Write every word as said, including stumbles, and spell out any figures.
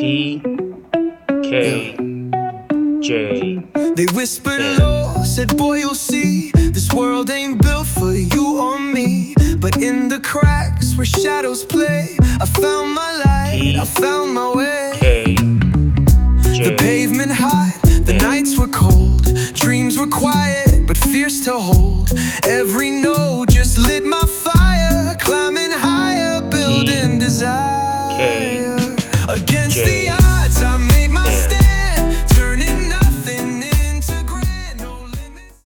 P K J. They whispered N. low, said boy you'll see, this world ain't built for you or me. But in the cracks where shadows play, I found my light, I found my way. K J. The pavement hot, the nights were cold, dreams were quiet but fierce to hold. Every note just lit my fire, climbing higher, building desire. K Against J. the